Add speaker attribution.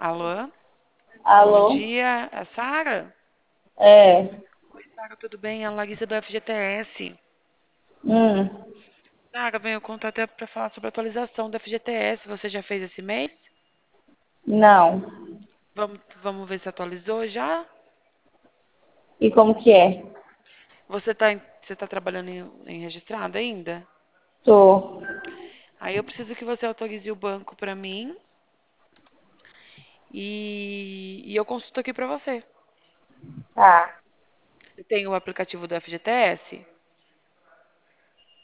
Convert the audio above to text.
Speaker 1: Alô? Bom
Speaker 2: Alô?
Speaker 1: dia, é a Sara?
Speaker 2: É.
Speaker 1: Oi, Sara, tudo bem? É a Larissa do FGTS.
Speaker 2: Hum,
Speaker 1: Sara, venho contar até para falar sobre a atualização do FGTS. Você já fez esse mês?
Speaker 2: não.
Speaker 1: Vamos ver se atualizou já?
Speaker 2: E como que é?
Speaker 1: Você tá trabalhando em registrado ainda?
Speaker 2: Tô.
Speaker 1: Aí eu preciso que você autorize o banco para mim e eu consulto aqui para você.
Speaker 2: Tá.
Speaker 1: Você tem o aplicativo do FGTS?